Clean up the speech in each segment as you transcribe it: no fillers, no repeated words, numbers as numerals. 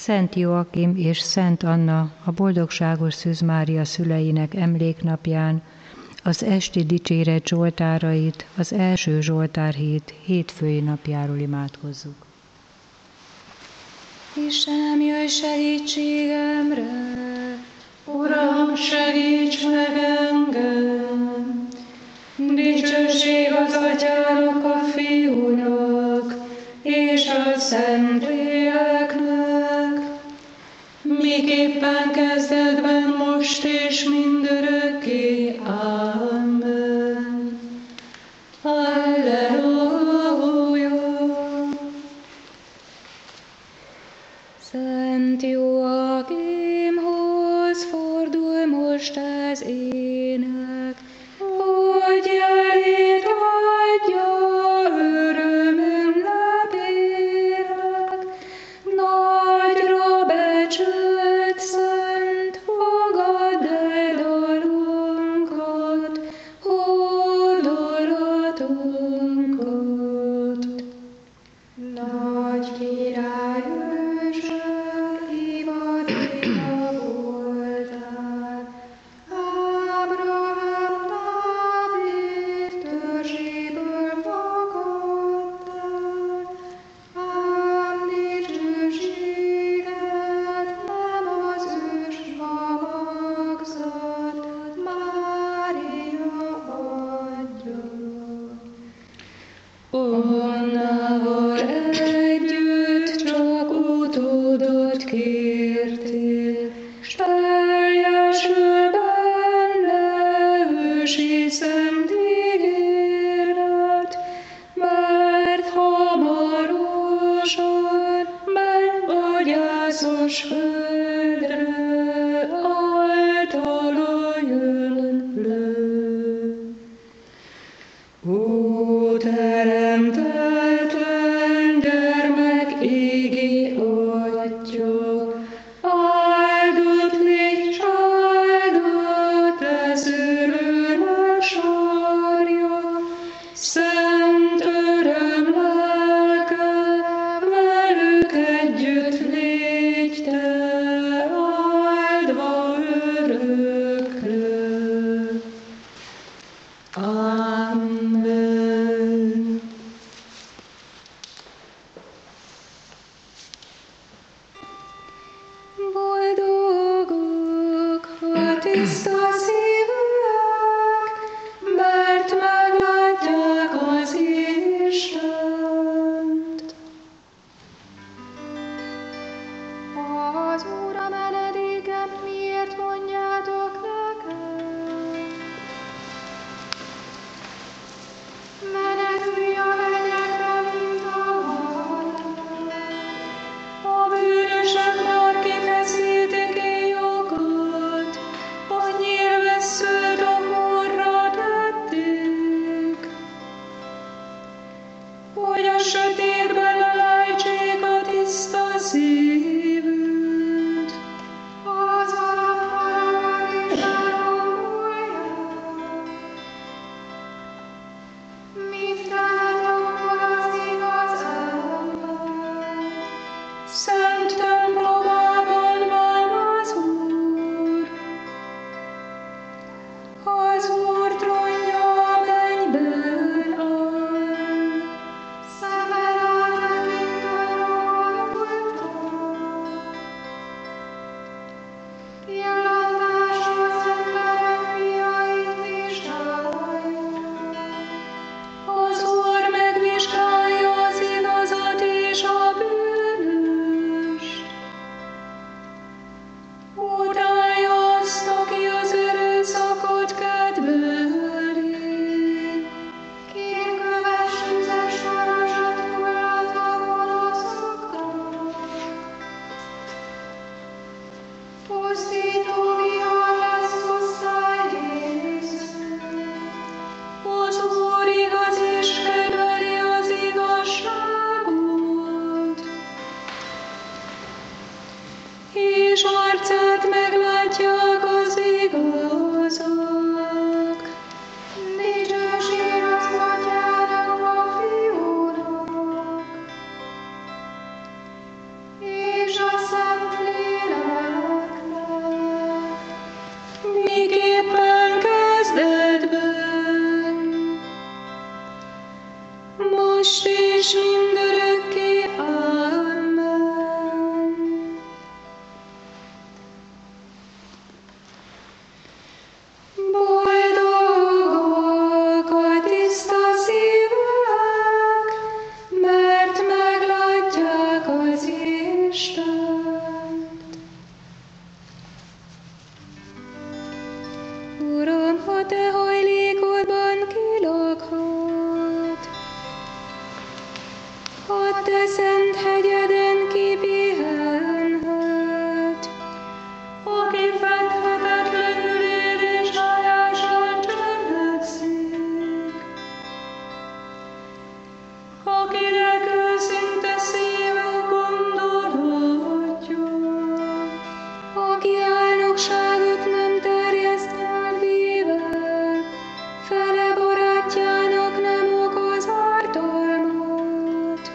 Szent Joakim és Szent Anna a boldogságos Szűz Mária szüleinek emléknapján az esti dicséret zsoltárait az első Zsoltárhét hétfői napjáról imádkozzuk. Istenem, jöjj segítségemre! Uram, segíts meg engem! Dicsőség az Atyának, a Fiúnak és a Szentléleknek, miképpen kezdetben, most és mindörökké. Amen. Halleluja! Szent Joakimhoz fordul most az ének, hogy jelét adja öröm ünnepének. Nagyra becsült Szent, fogadd el dalunkat, hódolatunkat. Nagy király ősök, hivatéka voltál, Ábrahám, Dávid törzséből fakadtál, ám dicsőséget nem az ős magzat, Mária adja. Annával együtt csak utódot kértél, s teljesül benne ősi szent ígéret, mert hamarosan menj a gyászos földre, általa jön le. Ó, teremtetlen gyermek, égi Atya, áldott légy, s áldott lesz öröme sarja, szent öröm lelke, velük együtt légy te, áldva örökre. Amen. Boldogok a tiszta szívűek, mert meglátják az Istent. Az Úr a menedékem, miért mondjátok nekem? Menekülj a hegyekre, mint a halál. A bűnösök már kifeszítik éjukat, a nyílvesszőt a porra tették, hogy a sötétben lejtsék a tiszta szívűt. Az alapfalakat is elrombolják. Mit tehet akkor az igaz ember? Szent templomában van az Úr. Az Úr trónja a mennyben áll. Szeme rátekint a halottakra. Pillantása az emberek fiait vizsgálja. Az Úr megvizsgálja az igazat és a bűnöst. Utálja azt, aki az erőszakot kedveli. Kén köves tüzes varázsat hullat a gonoszokra. Pusztító vihar lesz hozzá Jézus. Az Úr igaz és kedveli az igazságot, és arcát meglátják az igazak. Dicsőség az Atyának, a Fiúnak és a Szent hegyeden kipihenhet, aki fedhetetlenül él és hálásan cselekszik, akinek őszinte szíve gondolatja, aki álnokságot nem terjeszt nyelvével, fele barátjának nem okoz ártalmat,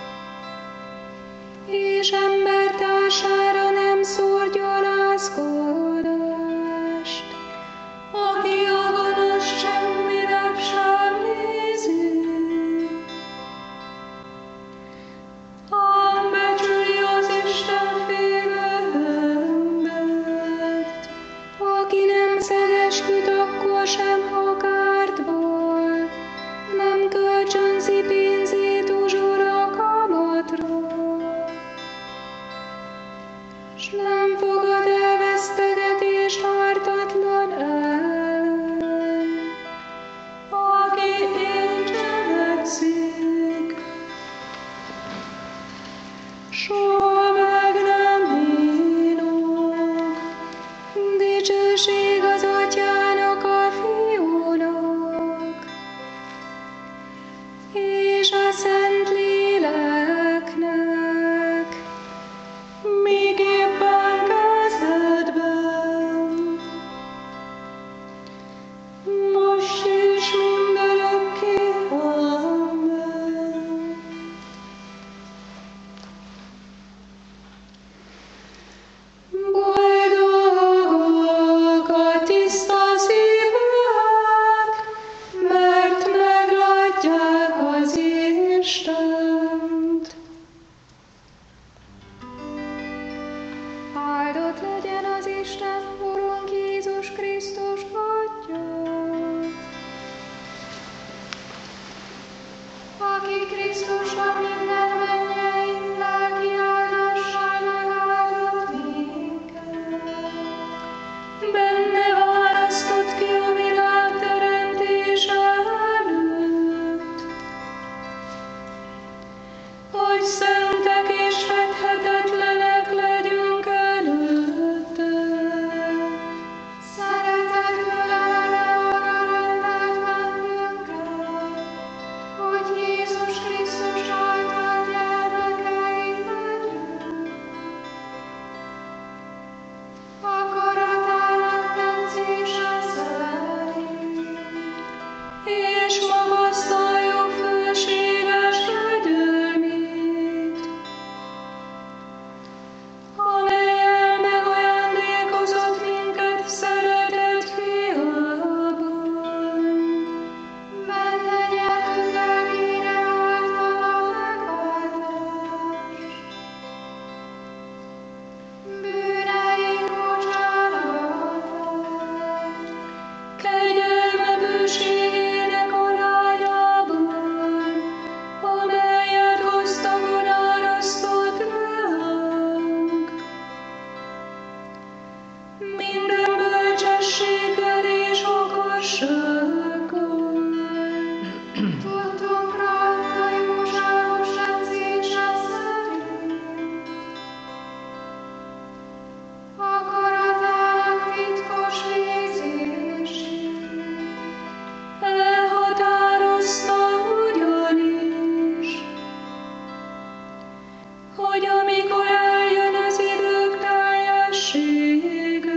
és embertársára nem szór gyalázkodást, aki a gonosz semminek sem nézi, becsüli az Isten félő embert, aki nem szed esküt akkor sem, ha kárt val, nem kölcsönzi pénzét uzsora kamatra, s nem fogad el vesztegetést ártatlan ellen, aki így cselekszik, soha meg nem hínog. Dicsőség az Atyának, a Fiúnak, és a Szentléleknek, miképpen kezdetben, most és mindörökké. Amen. Boldogok a tiszta szívűek, mert meglátják az Istent. Áldott legyen az Isten, Urunk Jézus Krisztus Atya, aki Krisztusban minden mennyei lelki áldással megáldott minket. Benne választott ki a világ teremtése előtt, hogy szentek és fedhetetlenek legyünk előtte. Szeretetből eleve arra rendelt bennünket, hogy Jézus Krisztus által gyermekei legyünk. Akaratának tetszése szerint, és magasztaljuk fölséges kegyelmét, amellyel megajándékozott minket szeretett Fiában. Benne nyertük el híre általa megváltást, bűneink bocsánatát, kegyelme bőségének arányában, amelyet osztagon árasztott ránk. Minden bölcsességgel és okossággal tudtunk rajta jóságos edzése szerint, akaratának titkos végzését elhatározta ugyanis, hogy amikor eljön az idők teljessége,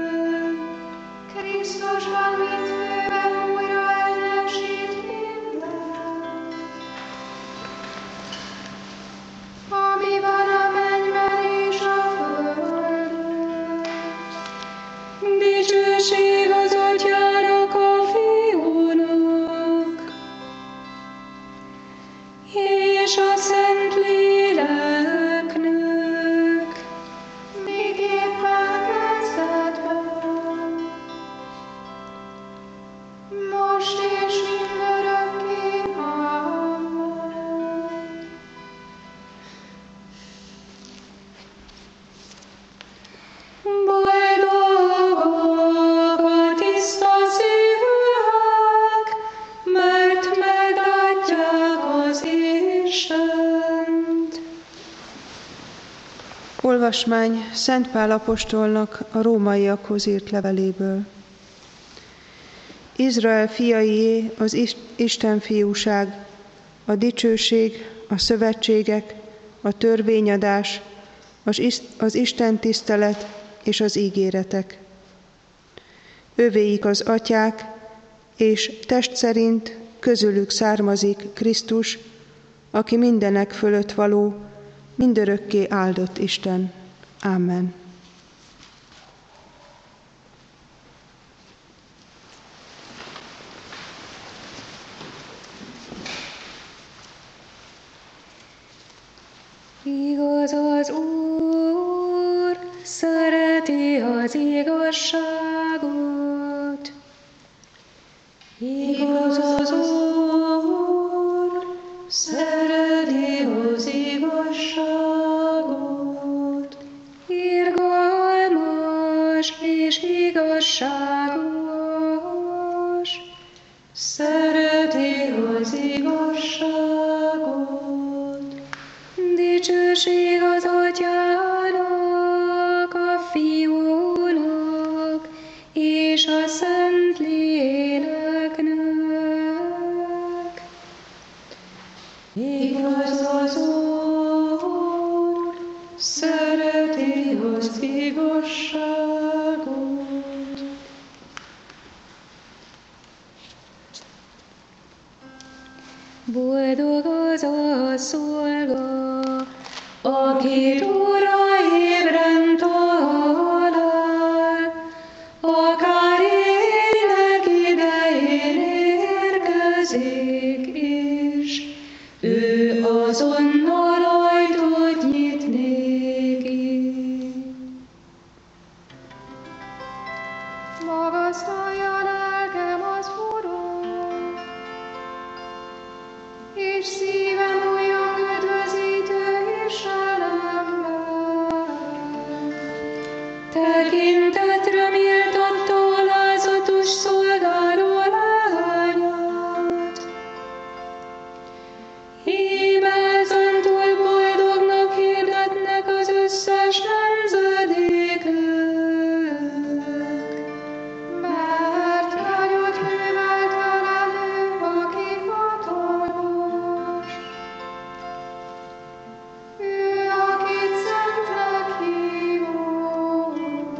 Krisztusban mint főben újra egyesít mindent, ami van a mennyben és a földön. Dicsőség az Atyának, a Fiúnak, és a Szentléleknek, Olvasmány Szent Pál apostolnak a rómaiakhoz írt leveléből. Izrael fiaié az Isten fiúság, a dicsőség, a szövetségek, a törvényadás, az Isten tisztelet és az ígéretek. Övéik az atyák, és test szerint közülük származik Krisztus, aki mindenek fölött való, mindörökké áldott Isten. Amen. Igaz az Úr, szereti az igazságot. Igaz az Úr, szereti az igazságot. Irgalmas és igazságos, szereti az igazságot. Dicsőség az Atyának, a Fiúnak és a Szent Léleknek. Igaz az Úr, szereti az igazságot. Boldog az a szolga, akit óra ébren talál, akár ének idején érkezik is, ő azonnal ajtót nyit néki. Magasztalja lelkem az Urat, és szívem újjong üdvözítő tekintetre méltatta alázatos szolgáló lányát. Íme ezentúl boldognak hirdetnek az összes nemzedékek, mert nagyot művelt velem ő, aki hatalmas. Ő, akit szentnek hívott,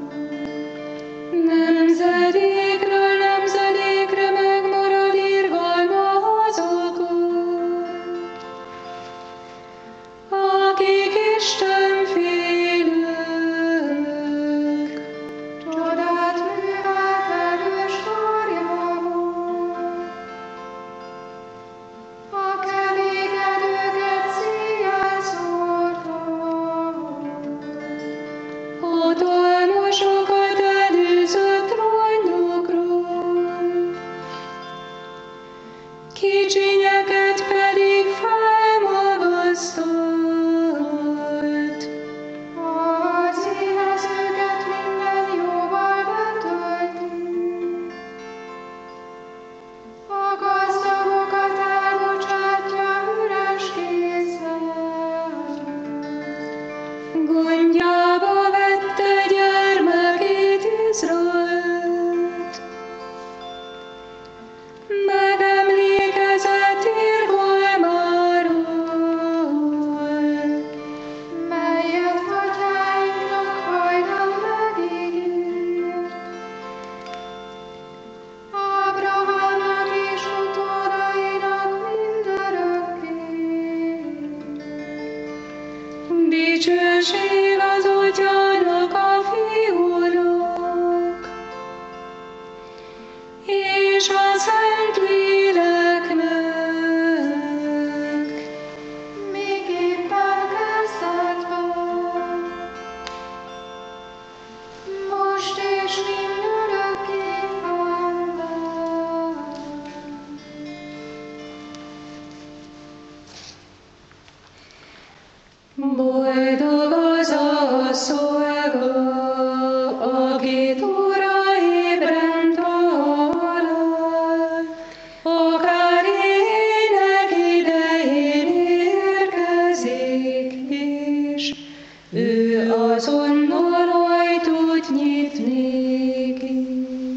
nemzedékről nemzedékre megmarad irgalma azokon, akik Istenfélők. Csodát művelt erős karjával, a kemékedőket szíjjel szórta. Hatalmasokat előzött trónjukról, kicsinyeket pedig felmagasztalt. Az éhezőket minden jóval betölti, a gazdagokat elbocsátja üres kézzel. Gondjába vette gyermekét Izraelt, megemlékezett irgalmáról, melyet atyáinknak hajdan megígért, Ábrahámnak és utódainak mindörökké. Dicsőség az Atyának, a Fiúnak és a Szent Léleknek, miképpen kezdetben, most és mindörökké. Amen. Boldog az a szolga, akit óra ébren talál, akár ének idején érkezik is, ő azonnal ajtót nyitnék ki.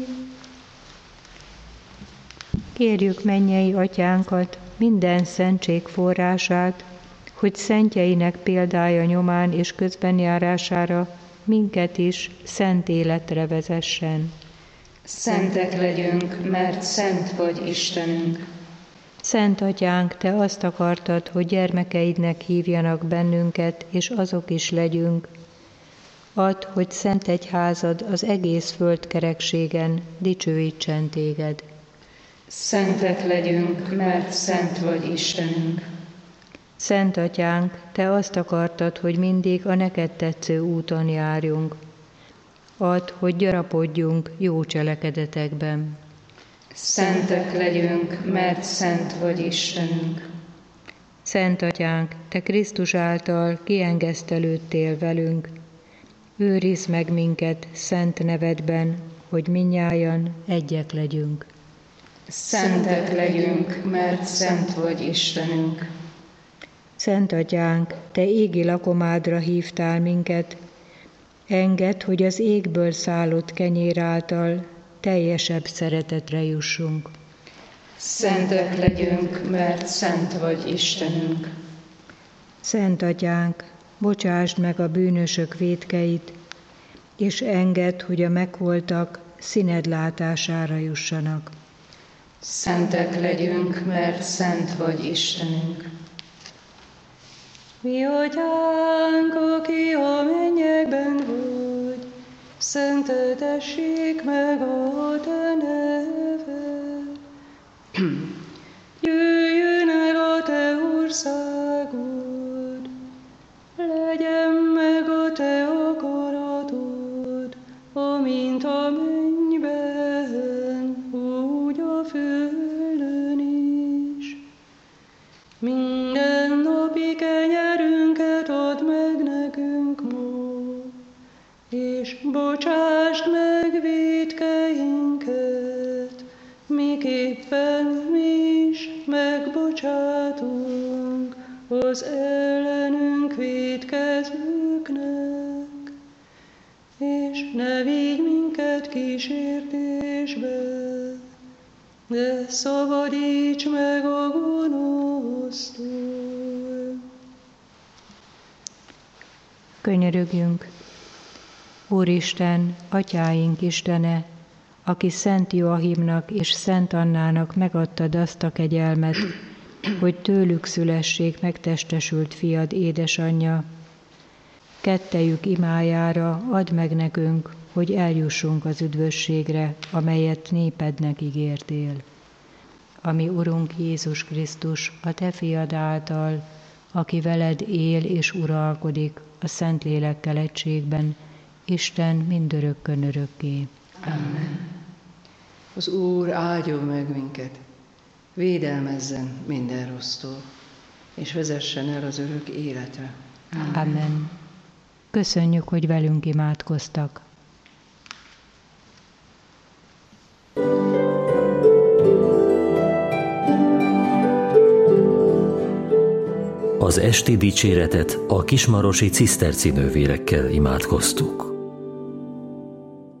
Kérjük mennyei atyánkat, minden szentség forrását, hogy szentjeinek példája nyomán és közbenjárására minket is szent életre vezessen. Szentek legyünk, mert szent vagy Istenünk. Szent Atyánk, Te azt akartad, hogy gyermekeidnek hívjanak bennünket, és azok is legyünk. Add, hogy szent egyházad az egész földkerekségen dicsőítsen Téged. Szentek legyünk, mert szent vagy Istenünk. Szent Atyánk, Te azt akartad, hogy mindig a neked tetsző úton járjunk. Add, hogy gyarapodjunk jó cselekedetekben. Szentek legyünk, mert szent vagy Istenünk. Szent Atyánk, Te Krisztus által kiengesztelődtél velünk. Őrizd meg minket szent nevedben, hogy mindnyájan egyek legyünk. Szentek legyünk, mert szent vagy Istenünk. Szent Atyánk, Te égi lakomádra hívtál minket, engedd, hogy az égből szállott kenyér által teljesebb szeretetre jussunk. Szentek legyünk, mert szent vagy Istenünk. Szent Atyánk, bocsásd meg a bűnösök vétkeit, és engedd, hogy a megholtak színed látására jussanak. Szentek legyünk, mert szent vagy Istenünk. Mi Atyánk, aki a mennyekben vagy, szenteltessék meg a Te neved. Jöjjön el a Te országod, legyen meg a Te akaratod, amint a mennyben, úgy a földön is. Minden napi kenyerünket add meg nekünk ma, és bocsásd meg vétkeinket, miképpen mi is megbocsátunk az ellenünk vétkezőknek, és ne vigy minket kísértésbe, de szabadíts meg a gonosztól. Könyörögjünk! Úristen, atyáink Istene, aki Szent Joachimnak és Szent Annának megadtad azt a kegyelmet, hogy tőlük szülessék megtestesült fiad édesanyja, kettejük imájára add meg nekünk, hogy eljussunk az üdvösségre, amelyet népednek ígértél. Ami Urunk Jézus Krisztus, a Te fiad által, aki veled él és uralkodik a Szentlélekkel egységben, Isten mindörökkön örökké. Amen. Az Úr áldjon meg minket, védelmezzen minden rossztól, és vezessen el az örök életre. Amen. Köszönjük, hogy velünk imádkoztak. Az esti dicséretet a kismarosi ciszterci nővérekkel imádkoztuk.